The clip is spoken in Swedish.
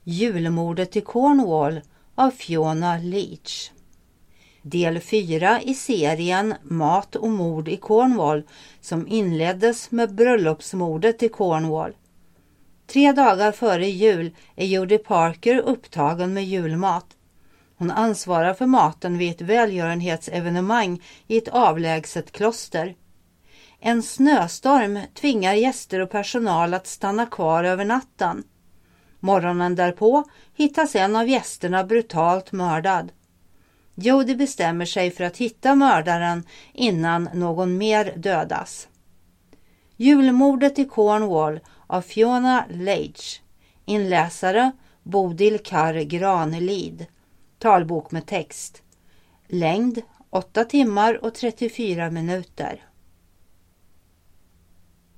Julmordet i Cornwall av Fiona Leach. Del 4 i serien Mat och mord i Cornwall som inleddes med bröllopsmordet i Cornwall. 3 dagar före jul är Jodie Parker upptagen med julmat. Hon ansvarar för maten vid ett välgörenhetsevenemang i ett avlägset kloster. En snöstorm tvingar gäster och personal att stanna kvar över natten. Morgonen därpå hittas en av gästerna brutalt mördad. Jodie bestämmer sig för att hitta mördaren innan någon mer dödas. Julmordet i Cornwall av Fiona Leach. Inläsare Bodil Karr Granelid. Talbok med text. Längd 8 timmar och 34 minuter.